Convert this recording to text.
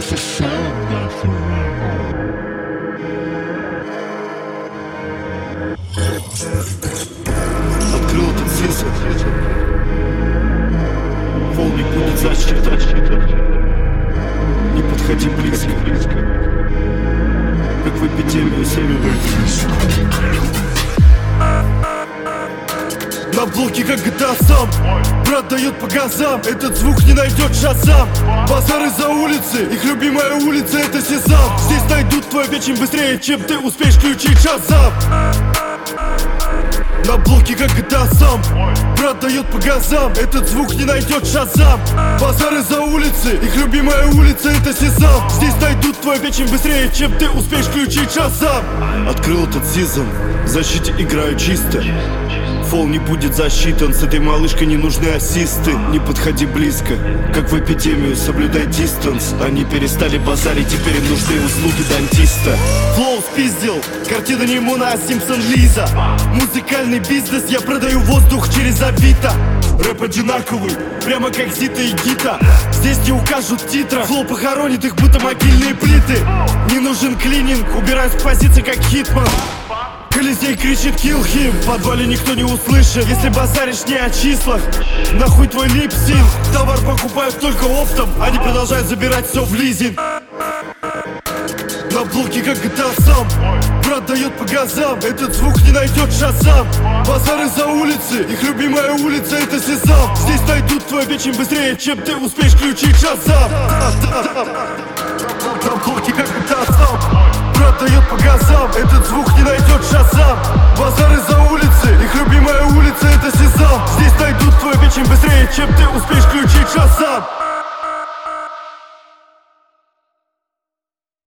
Открыл этот сезон. Волник будет защита. Не подходи близко. Как в эпидемию соблюдай тишину. На блоке как GTA сам. Брат дает по газам. Этот звук не найдет шазам. Базар из-за улицы. Их любимая улица это Сезам. Здесь найдут твой печень быстрее, чем ты успеешь включить шазам. На блоке как GTA сам. Брат дает по газам. Этот звук не найдет шазам. Базар из-за улицы. Их любимая улица это Сезам. Здесь найдут твой печень быстрее, чем ты успеешь включить шазам. Открыл этот сезон. В защите играю чисто. Фол не будет засчитан, с этой малышкой не нужны ассисты. Не подходи близко, как в эпидемию соблюдай дистанс. Они перестали базарить, теперь им нужны услуги дантиста. Флоу спиздил, картина не Мона, а Симпсон Лиза. Музыкальный бизнес, я продаю воздух через Авито. Рэп одинаковый, прямо как Зита и Гита. Здесь не укажут титра, флоу похоронит их, будто могильные плиты. Не нужен клининг, убираюсь в позиции как Хитман. Колизей кричит kill him, в подвале никто не услышит. Если базаришь не о числах, нахуй твой липсинг. Товар покупают только оптом, они продолжают забирать все в лизинг. На блоке как GTA сам. Брат дает по газам, этот звук не найдет шазам. Базар из-за улицы, их любимая улица это Сезам. Здесь найдут твой печень быстрее, чем ты успеешь включить шазам. На блоке как GTA сам. Брат дает по газам, этот звук не найдет шазам. Базар из-за улицы, их любимая улица это Сезам. Здесь найдут твой печень быстрее, чем ты успеешь включить шазам.